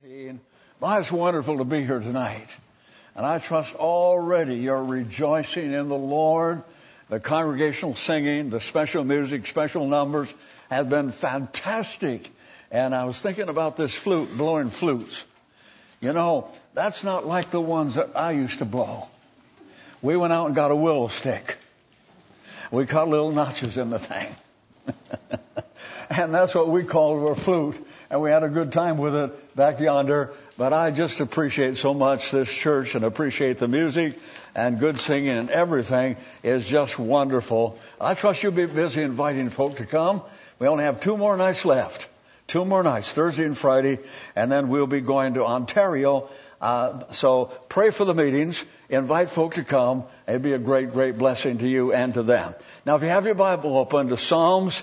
Well, it's wonderful to be here tonight. And I trust already you're rejoicing in the Lord. The congregational singing, the special music, special numbers have been fantastic. And I was thinking about this flute, blowing flutes. You know, that's not like the ones that I used to blow. We went out and got a willow stick. We cut little notches in the thing. And that's what we called our flute. And we had a good time with it back yonder. But I just appreciate so much this church and appreciate the music and good singing, and everything is just wonderful. I trust you'll be busy inviting folk to come. We only have 2 more nights left. 2 more nights, Thursday and Friday, and then we'll be going to Ontario. So pray for the meetings. Invite folk to come. It'd be a great, great blessing to you and to them. Now, if you have your Bible open to Psalms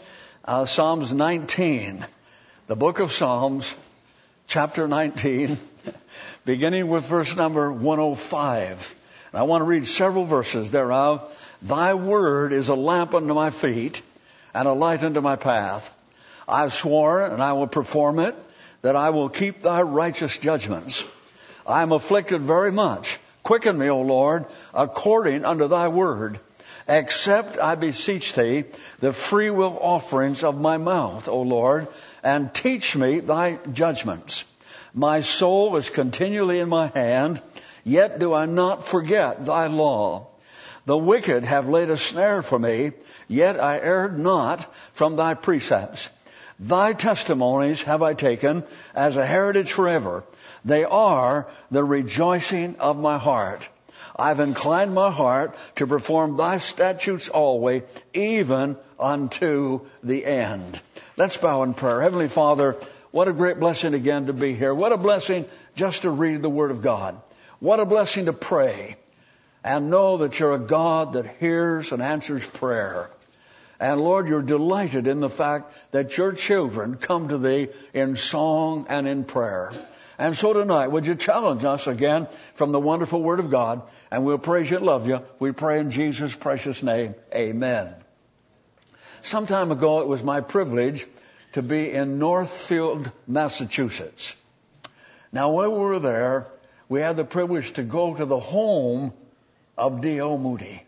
19, the book of Psalms, chapter 19, beginning with verse number 105. And I want to read several verses thereof. Thy word is a lamp unto my feet and a light unto my path. I've sworn, and I will perform it, that I will keep thy righteous judgments. I am afflicted very much. Quicken me, O Lord, according unto thy word. Accept, I beseech thee, the freewill offerings of my mouth, O Lord, and teach me thy judgments. My soul is continually in my hand, yet do I not forget thy law. The wicked have laid a snare for me, yet I erred not from thy precepts. Thy testimonies have I taken as a heritage forever. They are the rejoicing of my heart. I've inclined my heart to perform thy statutes always, even unto the end. Let's bow in prayer. Heavenly Father, what a great blessing again to be here. What a blessing just to read the Word of God. What a blessing to pray and know that you're a God that hears and answers prayer. And Lord, you're delighted in the fact that your children come to thee in song and in prayer. And so tonight, would you challenge us again from the wonderful Word of God? And we'll praise you and love you. We pray in Jesus' precious name. Amen. Some time ago, it was my privilege to be in Northfield, Massachusetts. Now, when we were there, we had the privilege to go to the home of D.L. Moody.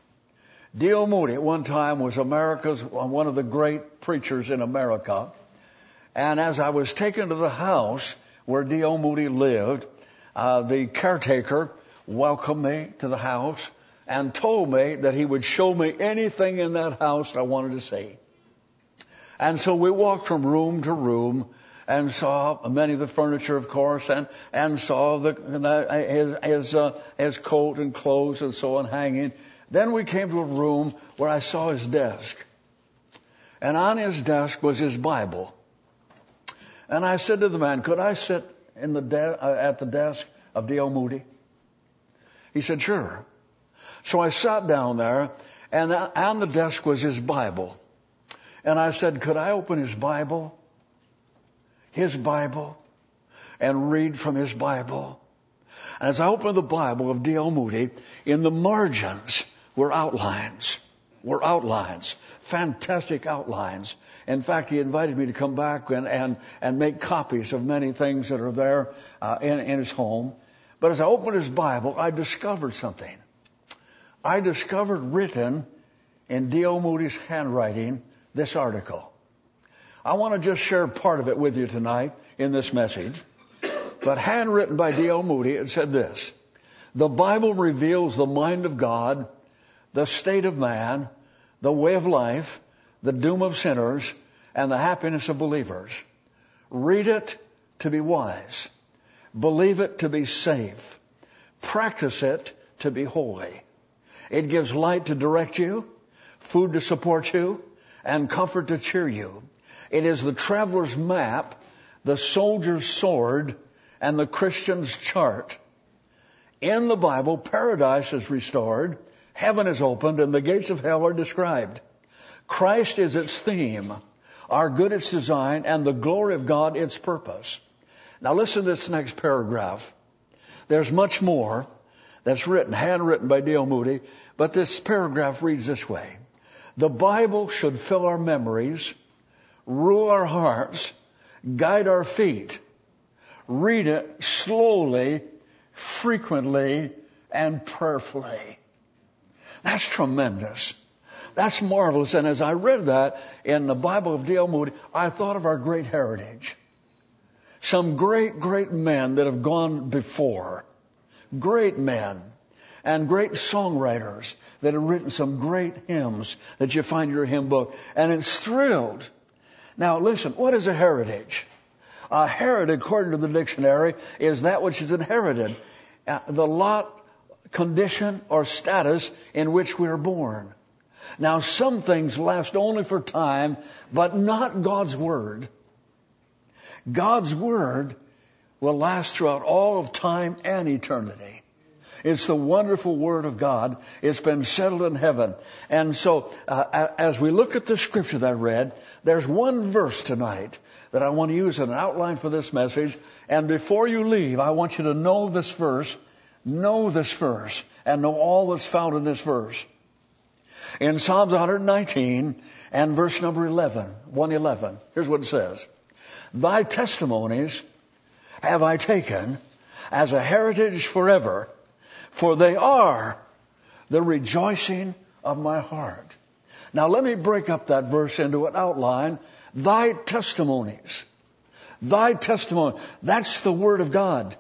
D.L. Moody at one time was one of the great preachers in America. And as I was taken to the house where D.L. Moody lived, the caretaker welcomed me to the house and told me that he would show me anything in that house I wanted to see. And so we walked from room to room and saw many of the furniture, of course, and saw his coat and clothes and so on hanging. Then we came to a room where I saw his desk. And on his desk was his Bible. And I said to the man, could I sit at the desk of D.L. Moody? He said, sure. So I sat down there, and on the desk was his Bible. And I said, could I open his Bible, and read from his Bible? And as I opened the Bible of D.L. Moody, in the margins were outlines, fantastic outlines. In fact, he invited me to come back and make copies of many things that are there in his home. But as I opened his Bible, I discovered something. I discovered written in D.L. Moody's handwriting this article. I want to just share part of it with you tonight in this message. But handwritten by D.L. Moody, it said this: the Bible reveals the mind of God, the state of man, the way of life, the doom of sinners, and the happiness of believers. Read it to be wise. Believe it to be safe. Practice it to be holy. It gives light to direct you, food to support you, and comfort to cheer you. It is the traveler's map, the soldier's sword, and the Christian's chart. In the Bible, paradise is restored, heaven is opened, and the gates of hell are described. Christ is its theme, our good its design, and the glory of God its purpose. Now listen to this next paragraph. There's much more that's handwritten by D.L. Moody, but this paragraph reads this way: the Bible should fill our memories, rule our hearts, guide our feet, read it slowly, frequently, and prayerfully. That's tremendous. That's marvelous. And as I read that in the Bible of D.L. Moody, I thought of our great heritage. Some great, great men that have gone before. Great men and great songwriters that have written some great hymns that you find in your hymn book. And it's thrilled. Now listen, what is a heritage? A heritage, according to the dictionary, is that which is inherited. The lot, condition, or status in which we are born. Now some things last only for time, but not God's Word. God's Word will last throughout all of time and eternity. It's the wonderful Word of God. It's been settled in heaven. And so, as we look at the scripture that I read, there's one verse tonight that I want to use as an outline for this message. And before you leave, I want you to know this verse, and know all that's found in this verse. In Psalms 119 and verse number 111, here's what it says. Thy testimonies have I taken as a heritage forever, for they are the rejoicing of my heart. Now let me break up that verse into an outline. Thy testimonies. Thy testimony. That's the Word of God.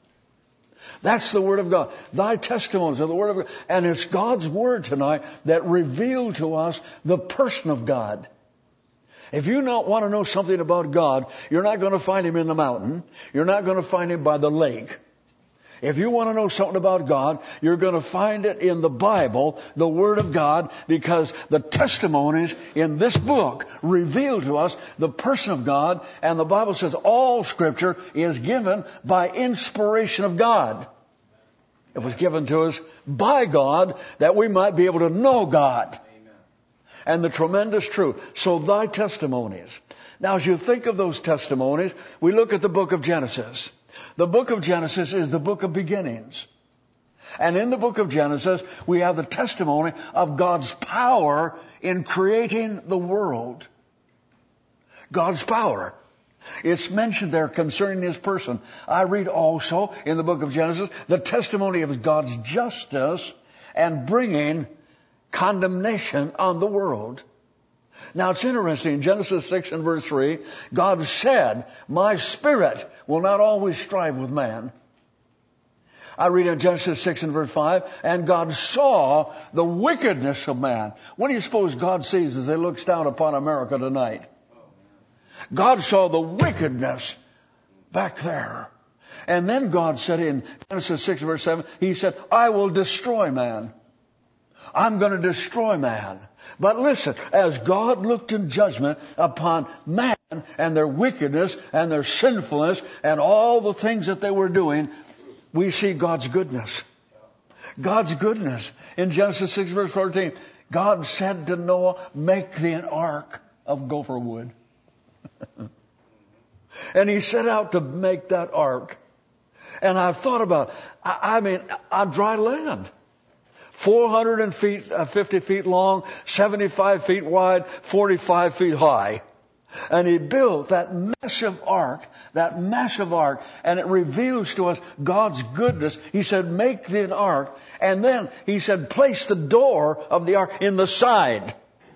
That's the Word of God. Thy testimonies are the Word of God. And it's God's Word tonight that revealed to us the person of God. If you don't want to know something about God, you're not going to find Him in the mountain. You're not going to find Him by the lake. If you want to know something about God, you're going to find it in the Bible, the Word of God, because the testimonies in this book reveal to us the person of God, and the Bible says all Scripture is given by inspiration of God. It was given to us by God that we might be able to know God. Amen. And the tremendous truth. So thy testimonies. Now as you think of those testimonies, we look at the book of Genesis. The book of Genesis is the book of beginnings. And in the book of Genesis, we have the testimony of God's power in creating the world. God's power. It's mentioned there concerning His person. I read also in the book of Genesis the testimony of God's justice and bringing condemnation on the world. Now it's interesting, in Genesis 6 and verse 3, God said, my spirit will not always strive with man. I read in Genesis 6 and verse 5, and God saw the wickedness of man. What do you suppose God sees as He looks down upon America tonight? God saw the wickedness back there. And then God said in Genesis 6 verse 7, He said, I will destroy man. I'm going to destroy man. But listen, as God looked in judgment upon man and their wickedness and their sinfulness and all the things that they were doing, we see God's goodness. God's goodness. In Genesis 6 verse 14, God said to Noah, make thee an ark of gopher wood. And he set out to make that ark. And I've thought about, on dry land. 450 feet long, 75 feet wide, 45 feet high. And he built that massive ark, and it reveals to us God's goodness. He said, make thee an ark. And then he said, place the door of the ark in the side.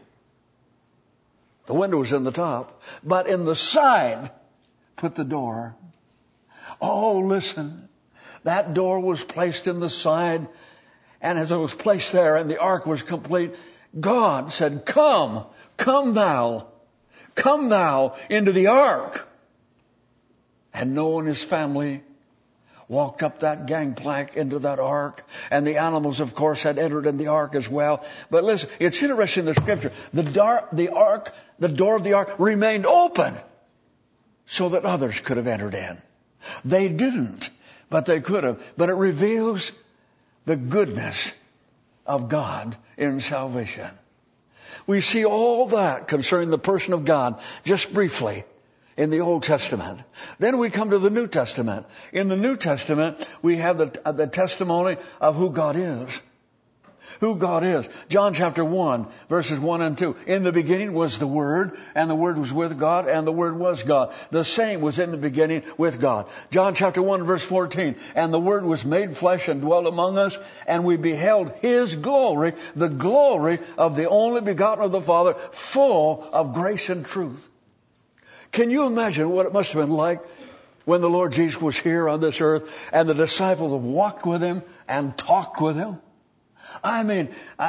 The window was in the top, but in the side, put the door. Oh, listen, that door was placed in the side. And as it was placed there and the ark was complete, God said, come thou into the ark. And Noah and his family walked up that gangplank into that ark. And the animals, of course, had entered in the ark as well. But listen, it's interesting in the scripture. The door of the ark remained open so that others could have entered in. They didn't, but they could have. But it reveals the goodness of God in salvation. We see all that concerning the person of God just briefly in the Old Testament. Then we come to the New Testament. In the New Testament, we have the testimony of who God is. who God is. John chapter 1, verses 1 and 2. In the beginning was the Word, and the Word was with God, and the Word was God. The same was in the beginning with God. John chapter 1, verse 14. And the Word was made flesh and dwelt among us, and we beheld His glory, the glory of the only begotten of the Father, full of grace and truth. Can you imagine what it must have been like when the Lord Jesus was here on this earth, and the disciples walked with Him and talked with Him? I mean,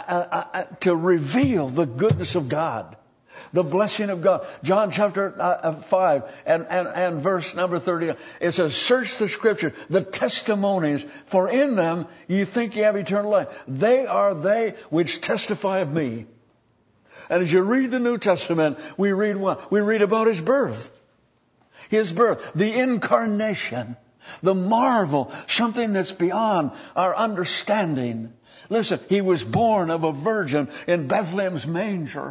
to reveal the goodness of God, the blessing of God. John chapter 5 and verse number 30, it says, search the Scripture, the testimonies, for in them you think you have eternal life. They are they which testify of me. And as you read the New Testament, we read what? We read about His birth. His birth, the incarnation, the marvel, something that's beyond our understanding. Listen, He was born of a virgin in Bethlehem's manger.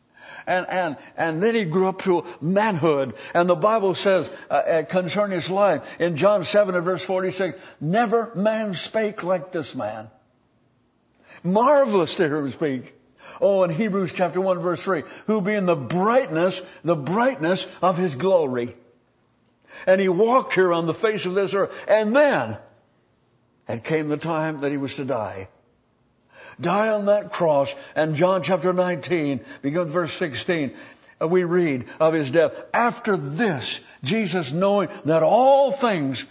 And then He grew up to manhood. And the Bible says concerning His life in John 7 and verse 46, never man spake like this man. Marvelous to hear Him speak. Oh, in Hebrews chapter 1 verse 3, who being the brightness of His glory. And He walked here on the face of this earth. And then, and came the time that He was to die. Die on that cross. And John chapter 19, beginning with verse 16, we read of His death. After this, Jesus, knowing that all things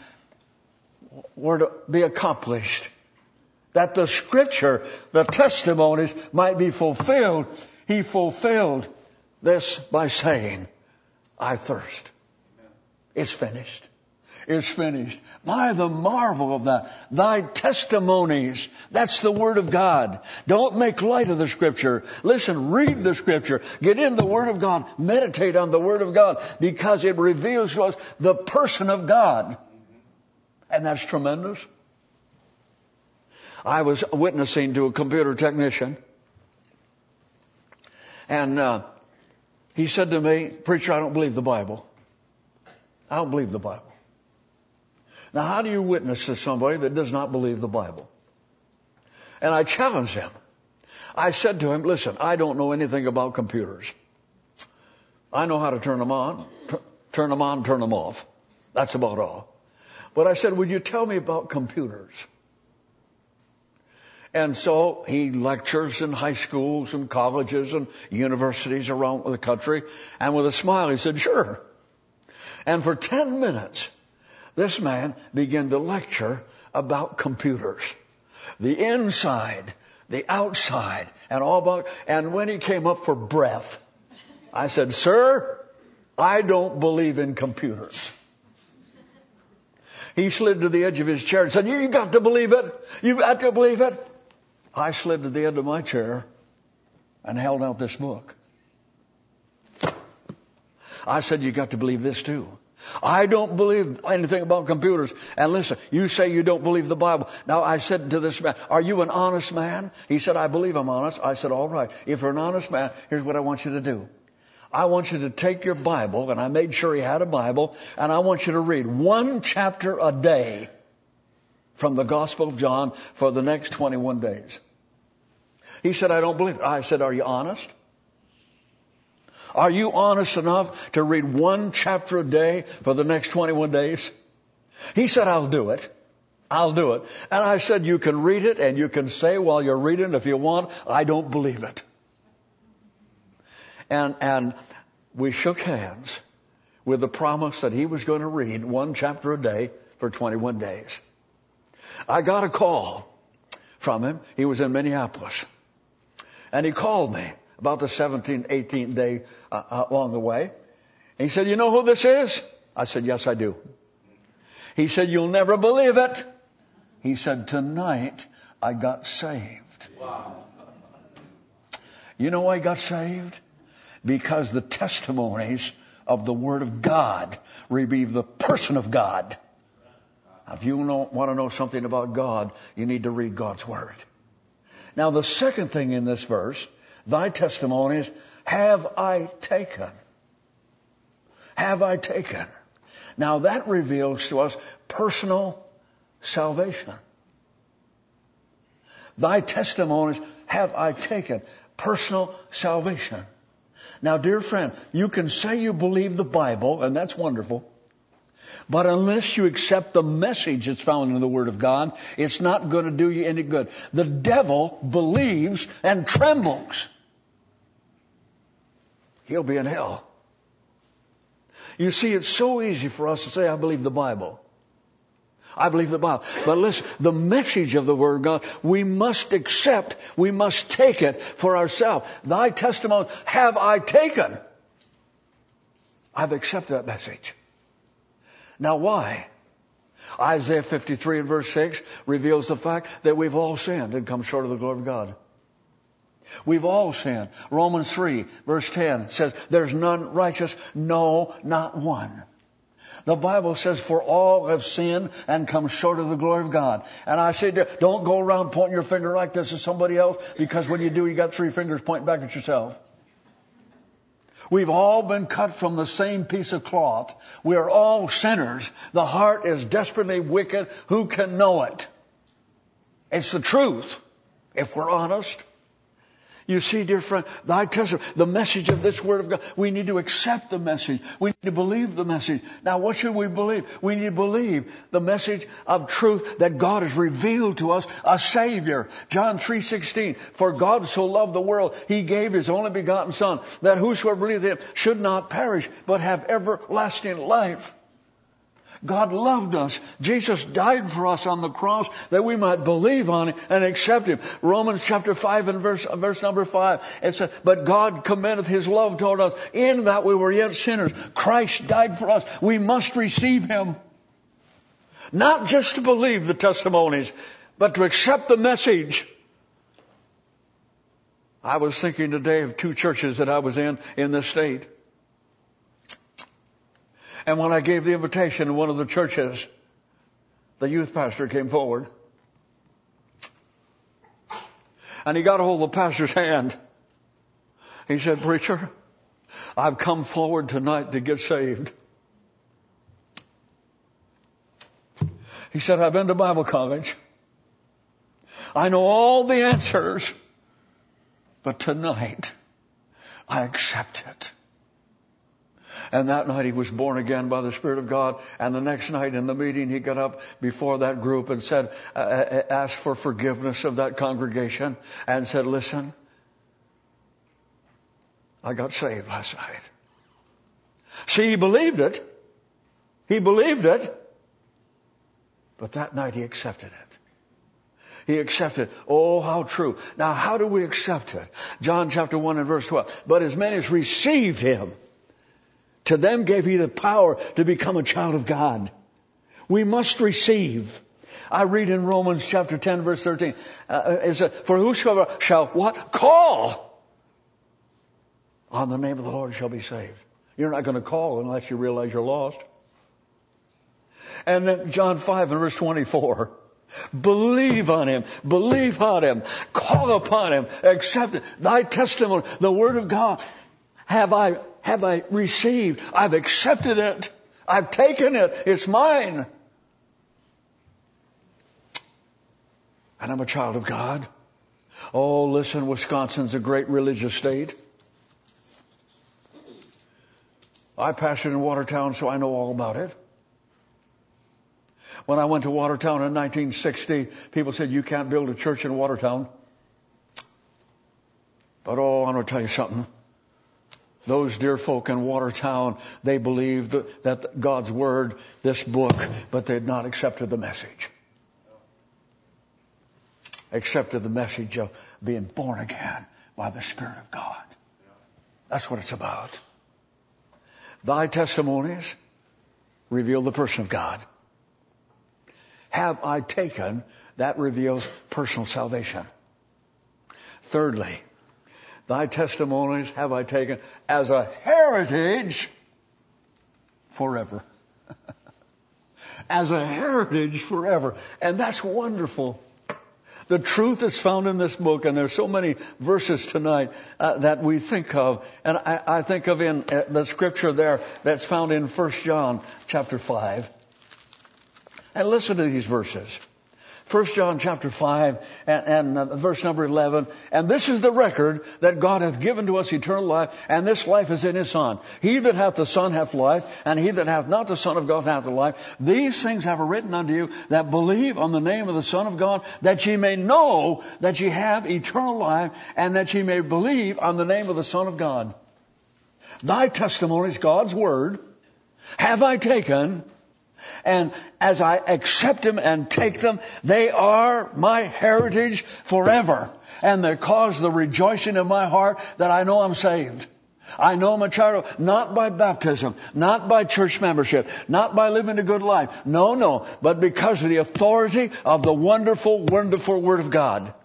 were to be accomplished, that the Scripture, the testimonies might be fulfilled, He fulfilled this by saying, I thirst. It's finished. It's finished. My, the marvel of that. Thy testimonies. That's the Word of God. Don't make light of the Scripture. Listen, read the Scripture. Get in the Word of God. Meditate on the Word of God, because it reveals to us the person of God. And that's tremendous. I was witnessing to a computer technician, and he said to me, preacher, I don't believe the Bible. I don't believe the Bible. Now, how do you witness to somebody that does not believe the Bible? And I challenged him. I said to him, listen, I don't know anything about computers. I know how to turn them on, turn them off. That's about all. But I said, would you tell me about computers? And so he lectures in high schools and colleges and universities around the country. And with a smile, he said, sure. And for 10 minutes, this man began to lecture about computers. The inside, the outside, and all about. And when he came up for breath, I said, sir, I don't believe in computers. He slid to the edge of his chair and said, you got to believe it. You've got to believe it. I slid to the end of my chair and held out this book. I said, you got to believe this too. I don't believe anything about computers. And listen, you say you don't believe the Bible. Now, I said to this man, are you an honest man? He said, I believe I'm honest. I said, all right. If you're an honest man, here's what I want you to do. I want you to take your Bible, and I made sure he had a Bible, and I want you to read one chapter a day from the Gospel of John for the next 21 days. He said, I don't believe it. I said, are you honest? Are you honest enough to read one chapter a day for the next 21 days? He said, I'll do it. I'll do it. And I said, you can read it and you can say while you're reading if you want, I don't believe it. And we shook hands with the promise that he was going to read one chapter a day for 21 days. I got a call from him. He was in Minneapolis. And he called me about the 17th, 18th day along the way. And he said, you know who this is? I said, yes, I do. He said, you'll never believe it. He said, tonight I got saved. Wow. You know why I got saved? Because the testimonies of the Word of God reveal the person of God. Now, if you want to know something about God, you need to read God's Word. Now, the second thing in this verse, thy testimonies have I taken. Have I taken. Now, that reveals to us personal salvation. Thy testimonies have I taken. Personal salvation. Now, dear friend, you can say you believe the Bible, and that's wonderful. But unless you accept the message that's found in the Word of God, it's not going to do you any good. The devil believes and trembles. He'll be in hell. You see, it's so easy for us to say, I believe the Bible. I believe the Bible. But listen, the message of the Word of God, we must accept, we must take it for ourselves. Thy testimony have I taken. I've accepted that message. Now why? Isaiah 53 and verse 6 reveals the fact that we've all sinned and come short of the glory of God. We've all sinned. Romans 3 verse 10 says, there's none righteous, no, not one. The Bible says, for all have sinned and come short of the glory of God. And I say, don't go around pointing your finger like this at somebody else, because when you do, you got three fingers pointing back at yourself. We've all been cut from the same piece of cloth. We are all sinners. The heart is desperately wicked. Who can know it? It's the truth, if we're honest. You see, dear friend, thy testimony, the message of this Word of God, we need to accept the message. We need to believe the message. Now, what should we believe? We need to believe the message of truth that God has revealed to us, a Savior. John 3:16, for God so loved the world, He gave His only begotten Son, that whosoever believeth in Him should not perish, but have everlasting life. God loved us. Jesus died for us on the cross that we might believe on Him and accept Him. Romans chapter 5 and verse number 5. It says, but God commendeth His love toward us in that we were yet sinners. Christ died for us. We must receive Him. Not just to believe the testimonies, but to accept the message. I was thinking today of two churches that I was in this state. And when I gave the invitation to one of the churches, the youth pastor came forward. And he got a hold of the pastor's hand. He said, preacher, I've come forward tonight to get saved. He said, I've been to Bible college. I know all the answers. But tonight, I accept it. And that night he was born again by the Spirit of God. And the next night in the meeting, he got up before that group and said, asked for forgiveness of that congregation and said, listen, I got saved last night. See, he believed it. He believed it. But that night he accepted it. He accepted. Oh, how true. Now, how do we accept it? John chapter 1 and verse 12. But as many as received Him, to them gave He the power to become a child of God. We must receive. I read in Romans chapter 10 verse 13. It says, for whosoever shall what? Call on the name of the Lord shall be saved. You're not going to call unless you realize you're lost. And then John 5 and verse 24. Believe on Him. Believe on Him. Call upon Him. Accept it. Thy testimony, the Word of God, have I received. I've accepted it. I've taken it. It's mine. And I'm a child of God. Oh, listen, Wisconsin's a great religious state. I pastored in Watertown, so I know all about it. When I went to Watertown in 1960, people said, you can't build a church in Watertown. But oh, I'm going to tell you something. Those dear folk in Watertown, they believed that God's Word, this book, but they had not accepted the message. Accepted the message of being born again by the Spirit of God. That's what it's about. Thy testimonies reveal the person of God. Have I taken? That reveals personal salvation. Thirdly, thy testimonies have I taken as a heritage forever. As a heritage forever. And that's wonderful. The truth is found in this book, and there's so many verses tonight that we think of. And I think of in the scripture there that's found in 1 John chapter 5. And listen to these verses. 1 John chapter 5 and verse number 11. And this is the record that God hath given to us eternal life, and this life is in His Son. He that hath the Son hath life, and he that hath not the Son of God hath the life. These things have I written unto you that believe on the name of the Son of God, that ye may know that ye have eternal life, and that ye may believe on the name of the Son of God. Thy testimonies, God's word, have I taken, and as I accept them and take them, they are my heritage forever. And they cause the rejoicing in my heart that I know I'm saved. I know I'm a child, not by baptism, not by church membership, not by living a good life. No, but because of the authority of the wonderful, wonderful Word of God.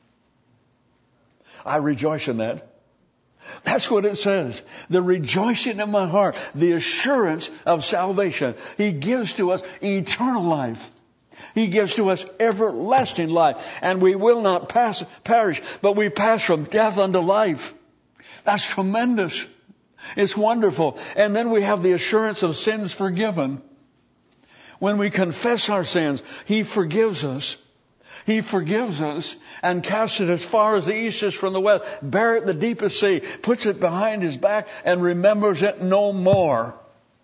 I rejoice in that. That's what it says. The rejoicing in my heart, the assurance of salvation. He gives to us eternal life. He gives to us everlasting life. And we will not perish, but we pass from death unto life. That's tremendous. It's wonderful. And then we have the assurance of sins forgiven. When we confess our sins, He forgives us. He forgives us and casts it as far as the east is from the west. Bear it in the deepest sea. Puts it behind His back and remembers it no more.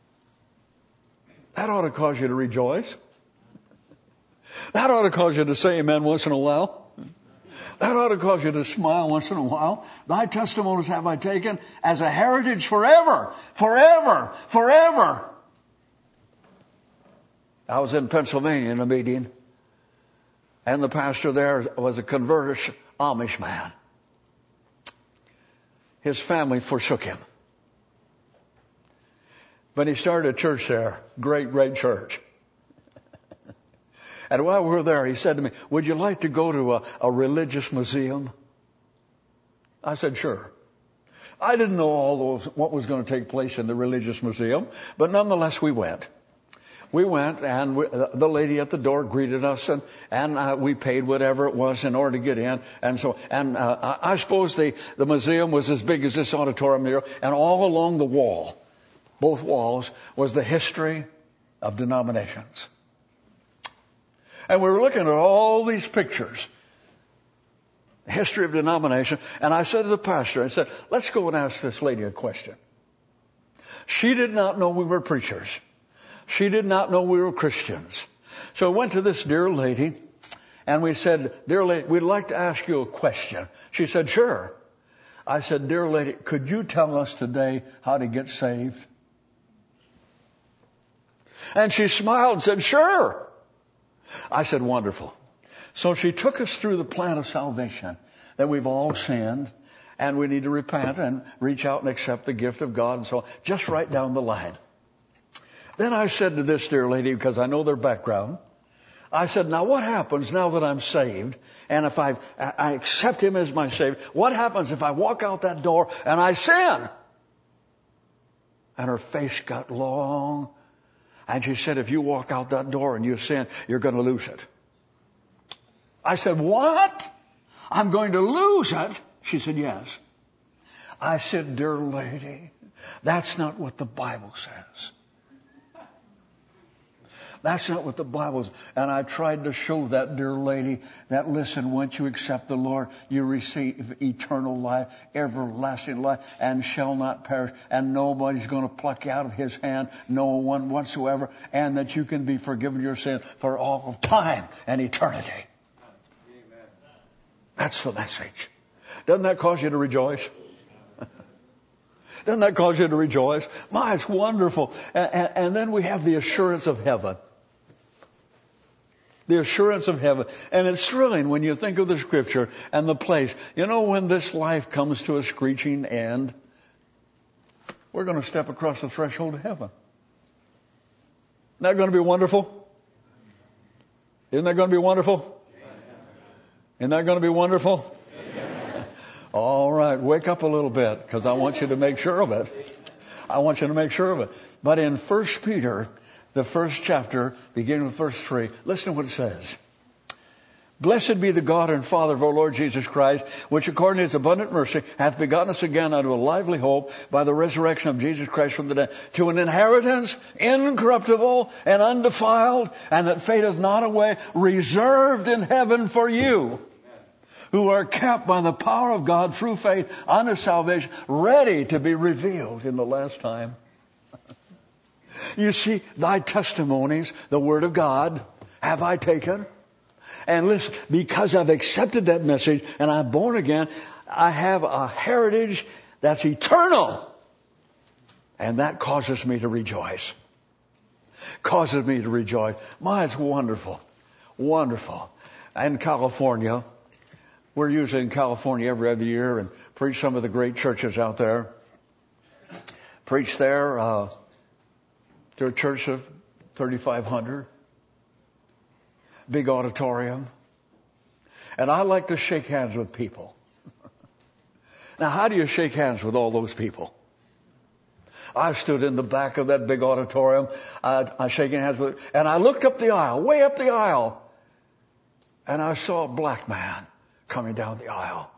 That ought to cause you to rejoice. That ought to cause you to say amen once in a while. That ought to cause you to smile once in a while. Thy testimonies have I taken as a heritage forever, forever, forever. I was in Pennsylvania in a meeting. And the pastor there was a converted Amish man. His family forsook him. But he started a church there. Great, great church. And while we were there, he said to me, would you like to go to a religious museum? I said, sure. I didn't know what was going to take place in the religious museum, but nonetheless we went. We went, and the lady at the door greeted us, and we paid whatever it was in order to get in. And I suppose the museum was as big as this auditorium here, and all along the wall, both walls, was the history of denominations. And we were looking at all these pictures, history of denomination, and I said to the pastor, I said, let's go and ask this lady a question. She did not know we were preachers. She did not know we were Christians. So I went to this dear lady and we said, dear lady, we'd like to ask you a question. She said, sure. I said, dear lady, could you tell us today how to get saved? And she smiled and said, sure. I said, wonderful. So she took us through the plan of salvation, that we've all sinned and we need to repent and reach out and accept the gift of God and so on, just right down the line. Then I said to this dear lady, because I know their background, I said, now what happens now that I'm saved, and if I accept Him as my Savior, what happens if I walk out that door and I sin? And her face got long, and she said, if you walk out that door and you sin, you're going to lose it. I said, what? I'm going to lose it? She said, yes. I said, dear lady, that's not what the Bible says. That's not what the Bible says. And I tried to show that dear lady that, listen, once you accept the Lord, you receive eternal life, everlasting life, and shall not perish. And nobody's going to pluck you out of His hand, no one whatsoever. And that you can be forgiven your sin for all of time and eternity. Amen. That's the message. Doesn't that cause you to rejoice? Doesn't that cause you to rejoice? My, it's wonderful. And then we have the assurance of heaven. The assurance of heaven. And it's thrilling when you think of the Scripture and the place. You know, when this life comes to a screeching end, we're going to step across the threshold of heaven. Isn't that going to be wonderful? Isn't that going to be wonderful? Isn't that going to be wonderful? All right, wake up a little bit, because I want you to make sure of it. I want you to make sure of it. But in 1 Peter, the first chapter, beginning with verse 3, listen to what it says. Blessed be the God and Father of our Lord Jesus Christ, which according to his abundant mercy hath begotten us again unto a lively hope by the resurrection of Jesus Christ from the dead, to an inheritance incorruptible and undefiled, and that fadeth not away, reserved in heaven for you, who are kept by the power of God through faith unto salvation, ready to be revealed in the last time. You see, thy testimonies, the Word of God, have I taken. And listen, because I've accepted that message and I'm born again, I have a heritage that's eternal. And that causes me to rejoice. Causes me to rejoice. My, it's wonderful. Wonderful. In California, we're usually in California every other year and preach some of the great churches out there. Preach there, to a church of 3,500. Big auditorium. And I like to shake hands with people. Now, how do you shake hands with all those people? I stood in the back of that big auditorium. I shaking hands with, and I looked up the aisle, way up the aisle, and I saw a black man coming down the aisle.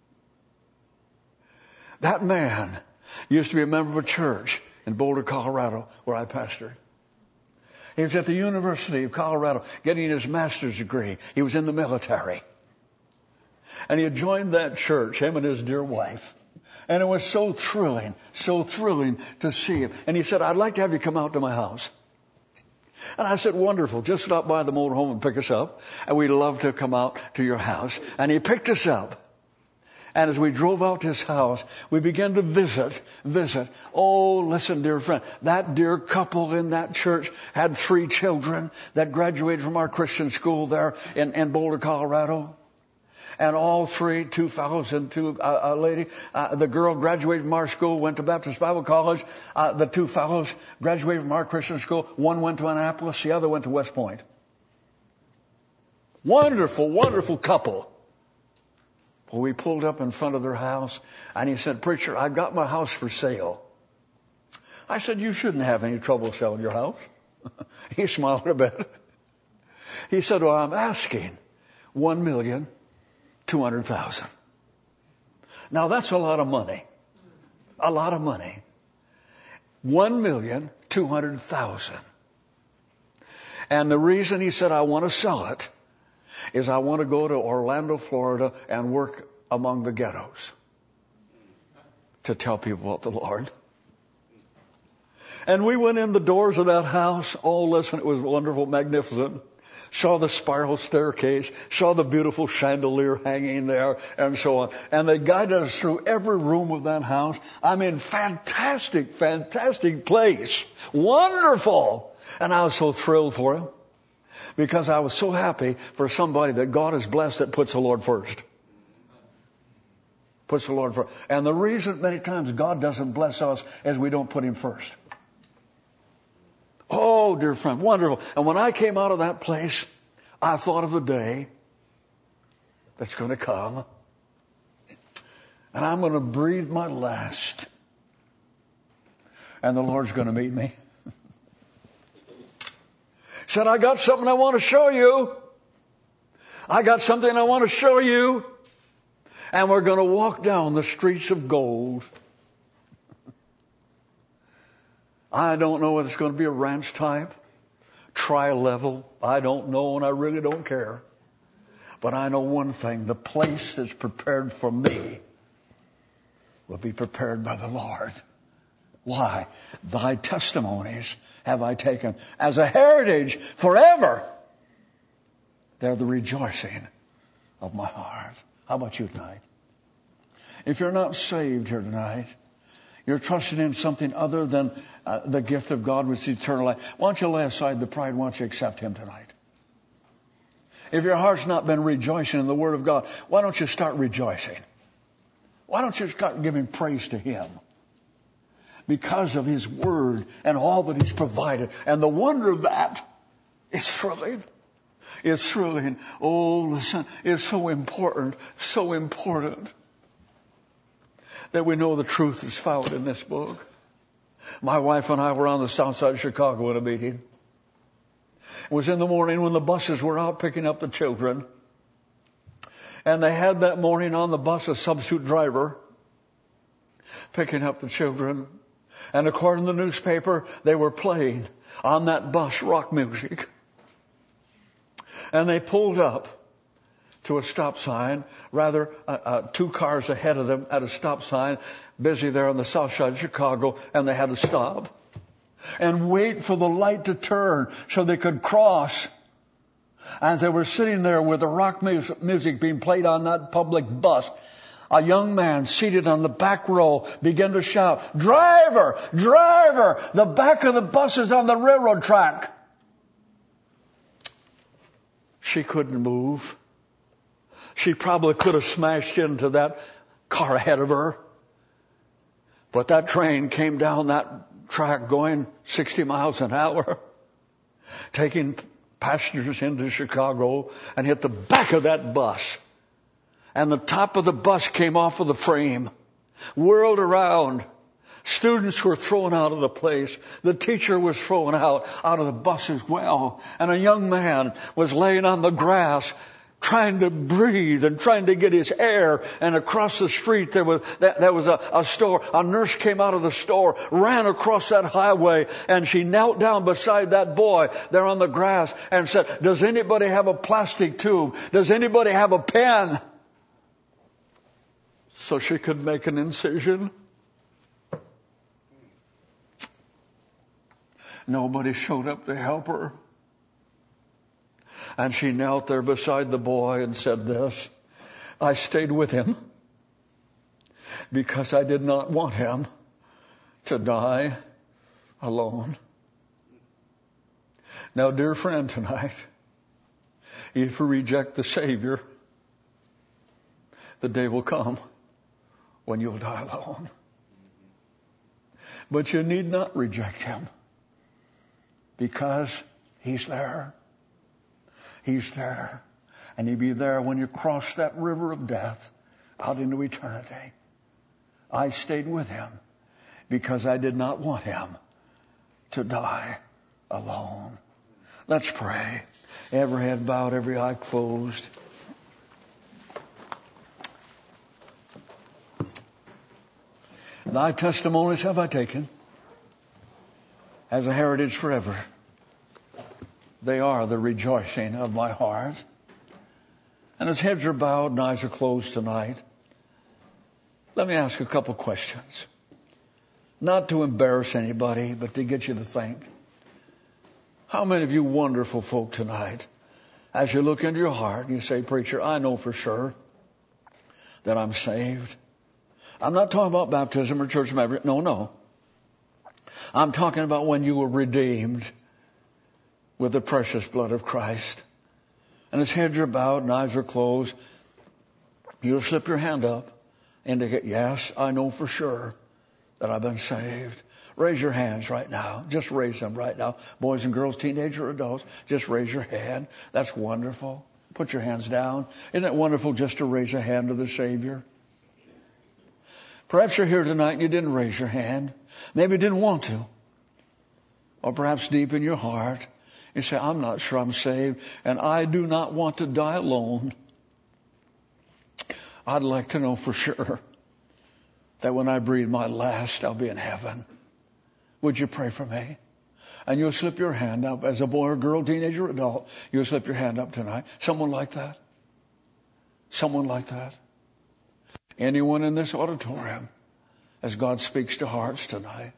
That man used to be a member of a church in Boulder, Colorado, where I pastored. He was at the University of Colorado getting his master's degree. He was in the military. And he had joined that church, him and his dear wife. And it was so thrilling to see him. And he said, I'd like to have you come out to my house. And I said, wonderful. Just stop by the motorhome and pick us up. And we'd love to come out to your house. And he picked us up. And as we drove out to his house, we began to visit. Oh, listen, dear friend, that dear couple in that church had 3 children that graduated from our Christian school there in Boulder, Colorado. And all 3, 2 fellows and 2 a lady. The girl graduated from our school, went to Baptist Bible College. The 2 fellows graduated from our Christian school. One went to Annapolis, the other went to West Point. Wonderful, wonderful couple. Well, we pulled up in front of their house, and he said, Preacher, I've got my house for sale. I said, you shouldn't have any trouble selling your house. He smiled a bit. He said, well, I'm asking $1,200,000. Now, that's a lot of money. A lot of money. $1,200,000. And the reason he said, I want to sell it, is I want to go to Orlando, Florida, and work among the ghettos to tell people about the Lord. And we went in the doors of that house. Oh, listen, it was wonderful, magnificent. Saw the spiral staircase, saw the beautiful chandelier hanging there, and so on. And they guided us through every room of that house. I mean, fantastic, fantastic place. Wonderful. And I was so thrilled for him. Because I was so happy for somebody that God has blessed that puts the Lord first. Puts the Lord first. And the reason many times God doesn't bless us is we don't put Him first. Oh, dear friend, wonderful. And when I came out of that place, I thought of the day that's going to come. And I'm going to breathe my last. And the Lord's going to meet me. Said, I got something I want to show you. I got something I want to show you. And we're going to walk down the streets of gold. I don't know whether it's going to be a ranch type, tri-level. I don't know, and I really don't care. But I know one thing. The place that's prepared for me will be prepared by the Lord. Why? Thy testimonies have I taken as a heritage forever. They're the rejoicing of my heart. How about you tonight? If you're not saved here tonight, you're trusting in something other than the gift of God, which is eternal life. Why don't you lay aside the pride? Why don't you accept Him tonight? If your heart's not been rejoicing in the Word of God, why don't you start rejoicing? Why don't you start giving praise to Him? Because of His Word and all that He's provided. And the wonder of that is thrilling. It's thrilling. Oh, listen, it's so important that we know the truth is found in this book. My wife and I were on the south side of Chicago in a meeting. It was in the morning when the buses were out picking up the children. And they had that morning on the bus a substitute driver picking up the children. And according to the newspaper, they were playing on that bus rock music. And they pulled up to a stop sign, rather 2 cars ahead of them at a stop sign, busy there on the south side of Chicago, and they had to stop and wait for the light to turn so they could cross. As they were sitting there with the rock music being played on that public bus, a young man seated on the back row began to shout, "Driver! Driver! The back of the bus is on the railroad track." She couldn't move. She probably could have smashed into that car ahead of her. But that train came down that track going 60 miles an hour, taking passengers into Chicago, and hit the back of that bus. And the top of the bus came off of the frame, whirled around. Students were thrown out of the place. The teacher was thrown out of the bus as well. And a young man was laying on the grass, trying to breathe and trying to get his air. And across the street there was a store. A nurse came out of the store, ran across that highway, and she knelt down beside that boy there on the grass and said, "Does anybody have a plastic tube? Does anybody have a pen?" So she could make an incision. Nobody showed up to help her. And she knelt there beside the boy and said this, "I stayed with him because I did not want him to die alone." Now, dear friend, tonight, if you reject the Savior, the day will come when you'll die alone. But you need not reject him, because he's there. He's there. And he'll be there when you cross that river of death out into eternity. I stayed with him because I did not want him to die alone. Let's pray. Every head bowed, every eye closed. Thy testimonies have I taken as a heritage forever. They are the rejoicing of my heart. And as heads are bowed and eyes are closed tonight, let me ask a couple questions. Not to embarrass anybody, but to get you to think. How many of you wonderful folk tonight, as you look into your heart and you say, "Preacher, I know for sure that I'm saved." I'm not talking about baptism or church membership. No. I'm talking about when you were redeemed with the precious blood of Christ. And as heads are bowed and eyes are closed, you'll slip your hand up, indicate, "Yes, I know for sure that I've been saved." Raise your hands right now. Just raise them right now. Boys and girls, teenagers or adults, just raise your hand. That's wonderful. Put your hands down. Isn't it wonderful just to raise a hand to the Savior? Perhaps you're here tonight and you didn't raise your hand. Maybe you didn't want to. Or perhaps deep in your heart, you say, "I'm not sure I'm saved, and I do not want to die alone. I'd like to know for sure that when I breathe my last, I'll be in heaven. Would you pray for me?" And you'll slip your hand up as a boy or girl, teenager or adult. You'll slip your hand up tonight. Someone like that? Someone like that? Anyone in this auditorium, as God speaks to hearts tonight?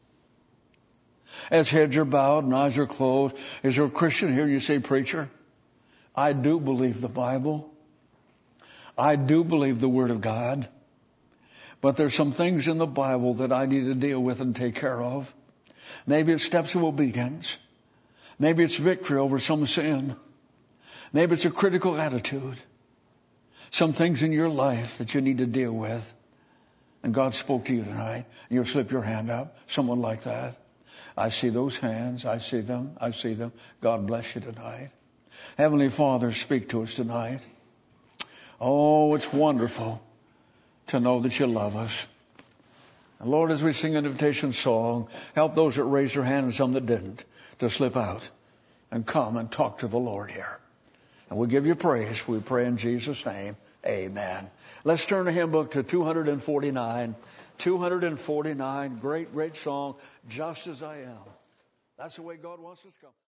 As heads are bowed and eyes are closed, is there a Christian here and you say, "Preacher, I do believe the Bible. I do believe the Word of God. But there's some things in the Bible that I need to deal with and take care of. Maybe it's steps of obedience. Maybe it's victory over some sin. Maybe it's a critical attitude. Some things in your life that you need to deal with." And God spoke to you tonight. You'll slip your hand up. Someone like that. I see those hands. I see them. I see them. God bless you tonight. Heavenly Father, speak to us tonight. Oh, it's wonderful to know that you love us. And Lord, as we sing an invitation song, help those that raised their hand and some that didn't to slip out and come and talk to the Lord here. And we give you praise. We pray in Jesus' name. Amen. Let's turn the hymn book to 249. 249, great, great song, Just As I Am. That's the way God wants us to come.